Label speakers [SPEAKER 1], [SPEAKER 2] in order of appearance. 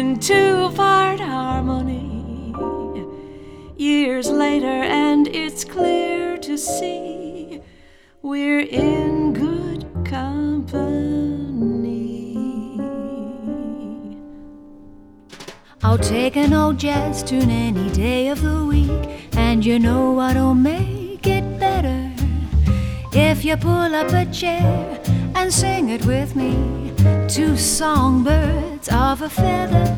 [SPEAKER 1] in two-part harmony. Years later, and it's clear to see we're in good company.
[SPEAKER 2] I'll take an old jazz tune any day of the week, and you know what'll make it better? If you pull up a chair and sing it with me, two songbirds of a feather.